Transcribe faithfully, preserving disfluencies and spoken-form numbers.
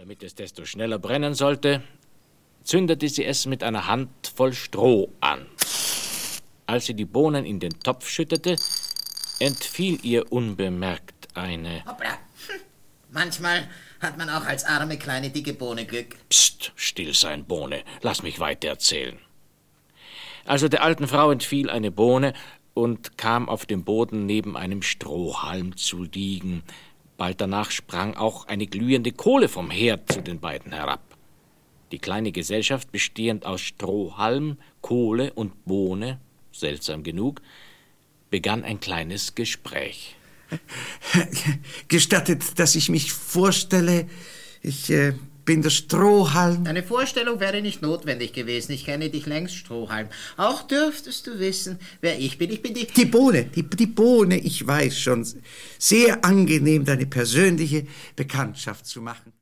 Damit es desto schneller brennen sollte, zündete sie es mit einer Handvoll Stroh an. Als sie die Bohnen in den Topf schüttete, entfiel ihr unbemerkt eine... Hoppla. Hm. Manchmal hat man auch als arme, kleine, dicke Bohne Glück. Psst, still sein, Bohne. Lass mich weiter erzählen. Also der alten Frau entfiel eine Bohne und kam auf dem Boden neben einem Strohhalm zu liegen. Bald danach sprang auch eine glühende Kohle vom Herd zu den beiden herab. Die kleine Gesellschaft, bestehend aus Strohhalm, Kohle und Bohne, seltsam genug, begann ein kleines Gespräch. Gestattet, dass ich mich vorstelle, ich äh, bin der Strohhalm. Eine Vorstellung wäre nicht notwendig gewesen. Ich kenne dich längst, Strohhalm. Auch dürftest du wissen, wer ich bin. Ich bin die... Die Bohne, die, die Bohne, ich weiß schon. Sehr angenehm, deine persönliche Bekanntschaft zu machen.